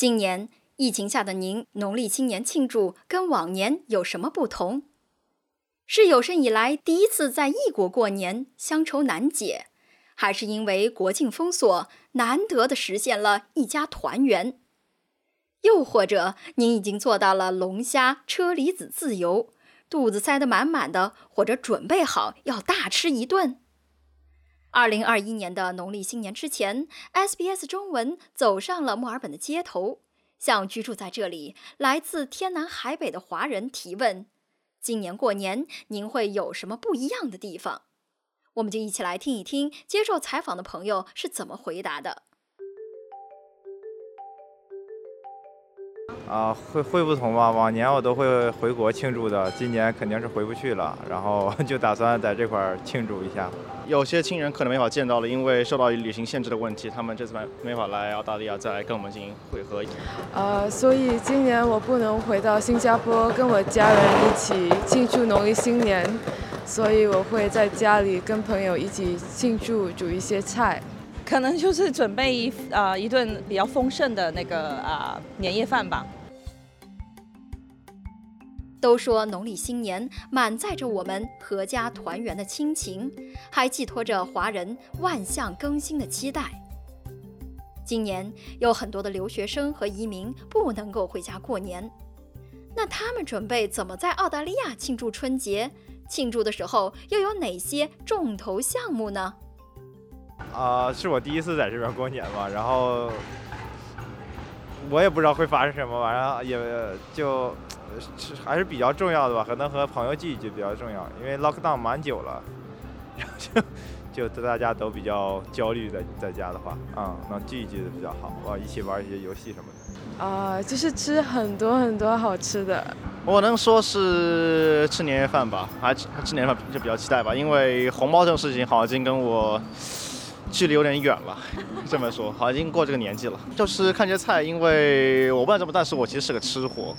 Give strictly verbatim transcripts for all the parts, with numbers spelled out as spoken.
今年疫情下的您，农历新年庆祝跟往年有什么不同？是有生以来第一次在异国过年，乡愁难解，还是因为国境封锁，难得的实现了一家团圆？又或者您已经做到了龙虾、车厘子自由，肚子塞得满满的，或者准备好要大吃一顿？二零二一年的农历新年之前 ，S B S 中文走上了墨尔本的街头，向居住在这里来自天南海北的华人提问：今年过年您会有什么不一样的地方？我们就一起来听一听接受采访的朋友是怎么回答的。 啊，会会不同吧？往年我都会回国庆祝的，今年肯定是回不去了，然后就打算在这块儿庆祝一下。 有些亲人可能没法见到了，因为受到旅行限制的问题，他们这次没法来澳大利亚再来跟我们进行会合。 呃，所以今年我不能回到新加坡跟我家人一起庆祝农历新年，所以我会在家里跟朋友一起庆祝，煮一些菜。 可能就是准备一呃一顿比较丰盛的那个啊、呃、年夜饭吧。 都说农历新年满载着我们阖家团圆的亲情，还寄托着华人万象更新的期待。今年有很多的留学生和移民不能够回家过年，那他们准备怎么在澳大利亚庆祝春节？庆祝的时候又有哪些重头项目呢？ 啊、呃，是我第一次在这边过年嘛，然后我也不知道会发生什么，晚上也就。还是比较重要的吧，可能和朋友聚一聚比较重要，因为 lockdown 蛮久了，然后就就大家都比较焦虑的，在家的话，啊、嗯，能聚一聚的比较好，哇，一起玩一些游戏什么的。 啊、呃，就是吃很多很多好吃的。 我能说是吃年夜饭吧，还吃吃年夜饭就比较期待吧，因为红包这种事情好像已经跟我距离有点远了，这么说，好像已经过这个年纪了。就是看这些菜，因为我不知道怎么，但是我其实是个吃货。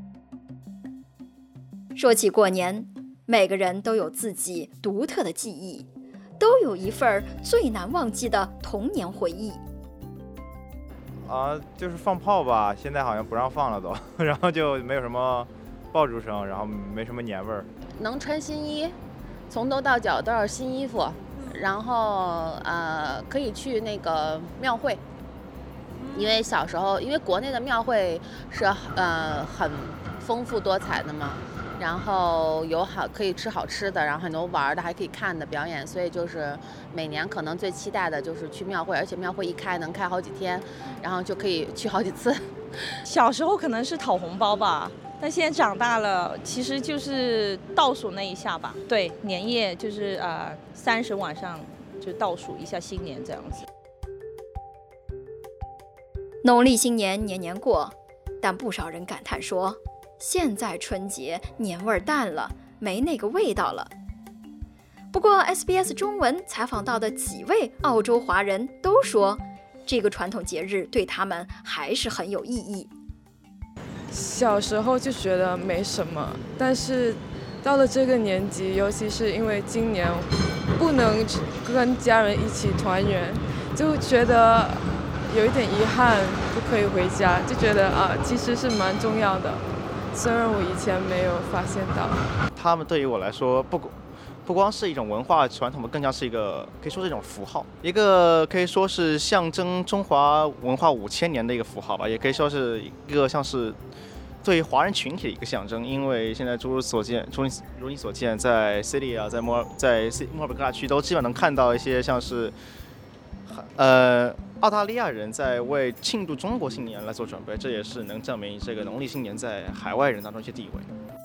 说起过年，每个人都有自己独特的记忆，都有一份最难忘记的童年回忆。 啊，就是放炮吧，现在好像不让放了都，然后就没有什么爆竹声，然后没什么年味儿。 能穿新衣，从头到脚都是新衣服，然后呃可以去那个庙会，因为小时候因为国内的庙会是呃很丰富多彩的嘛。然后有好可以吃好吃的，然后很多玩的，还可以看的表演，所以就是每年可能最期待的就是去庙会，而且庙会一开能开好几天，然后就可以去好几次。 小时候可能是讨红包吧，但现在长大了，其实就是倒数那一下吧。对，年夜就是呃三十晚上就倒数一下新年这样子。 农历新年年年过，但不少人感叹说，现在春节年味淡了，没那个味道了。不过 S B S 中文采访到的几位澳洲华人都说，这个传统节日对他们还是很有意义。 小时候就觉得没什么，但是到了这个年纪，尤其是因为今年不能跟家人一起团圆，就觉得有一点遗憾，不可以回家，就觉得啊，其实是蛮重要的。虽然我以前没有发现到， 他们对于我来说，不不光是一种文化传统，更加是一个可以说是一种符号，一个可以说是象征中华文化五千年的一个符号吧，也可以说是一个像是对于华人群体的一个象征。因为现在诸如所见，诸如你所见，在 City 啊，在墨尔在墨尔本各大区都基本能看到一些像是呃。澳大利亚人在为庆祝中国新年来做准备，这也是能证明这个农历新年在海外人当中一些地位。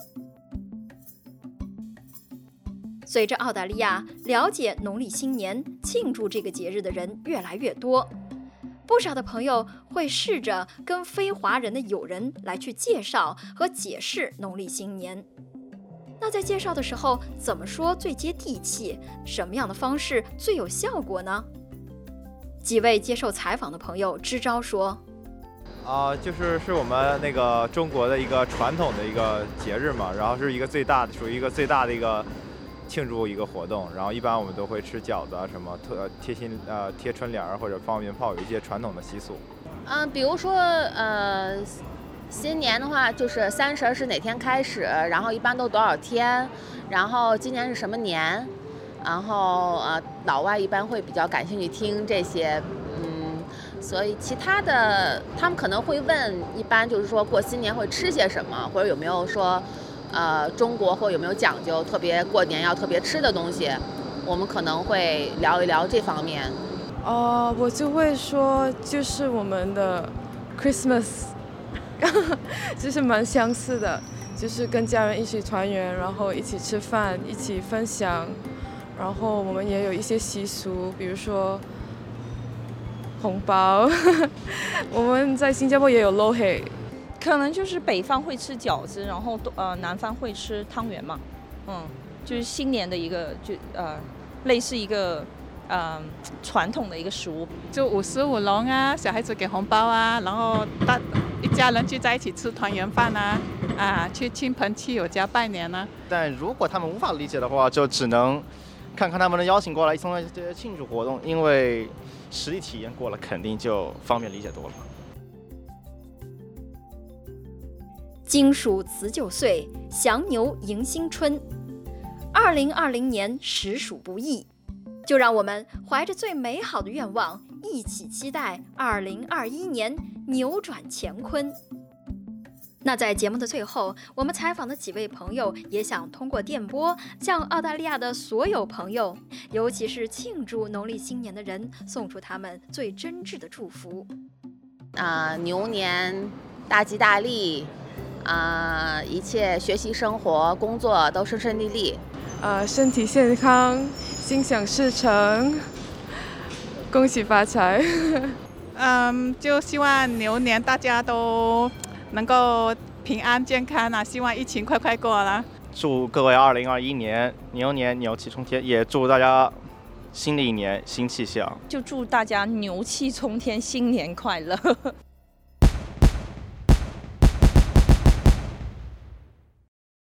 随着澳大利亚了解农历新年、庆祝这个节日的人越来越多，不少的朋友会试着跟非华人的友人来去介绍和解释农历新年。那在介绍的时候，怎么说最接地气？什么样的方式最有效果呢？几位接受采访的朋友支招说， 啊、呃，就是是我们那个中国的一个传统的一个节日嘛，然后是一个最大的，属于一个最大的一个庆祝一个活动。然后一般我们都会吃饺子啊，什么特贴心呃贴春联或者放鞭炮，有一些传统的习俗。 嗯、呃，比如说呃，新年的话就是三十是哪天开始，然后一般都多少天，然后今年是什么年，然后呃，老外一般会比较感兴趣听这些，嗯，所以其他的他们可能会问，一般就是说过新年会吃些什么，或者有没有说。呃，中国或有没有讲究特别过年要特别吃的东西，我们可能会聊一聊这方面。 哦、呃，我就会说，就是我们的 Christmas， 就是蛮相似的，就是跟家人一起团圆，然后一起吃饭，一起分享，然后我们也有一些习俗，比如说红包，我们在新加坡也有 lo hei。 可能就是北方会吃饺子，然后呃南方会吃汤圆嘛，嗯，就是新年的一个就呃类似一个呃传统的一个食物。 就舞狮舞龙啊，小孩子给红包啊，然后大一家人聚在一起吃团圆饭啊，啊去亲朋戚友家拜年啊。 但如果他们无法理解的话，就只能看看他们的邀请过来一同的这些庆祝活动，因为实地体验过了，肯定就方便理解多了。 金鼠辞旧岁，祥牛迎新春。二零二零年实属不易，就让我们怀着最美好的愿望，一起期待二零二一年扭转乾坤。那在节目的最后，我们采访的几位朋友也想通过电波，向澳大利亚的所有朋友，尤其是庆祝农历新年的人，送出他们最真挚的祝福。 啊、呃，牛年大吉大利。啊、呃，一切学习、生活、工作都顺顺利利， 呃，身体健康，心想事成，恭喜发财。 嗯，就希望牛年大家都能够平安健康啊，希望疫情快快过了。 祝各位二零二一年牛年牛气冲天，也祝大家新的一年新气象。 就祝大家牛气冲天，新年快乐。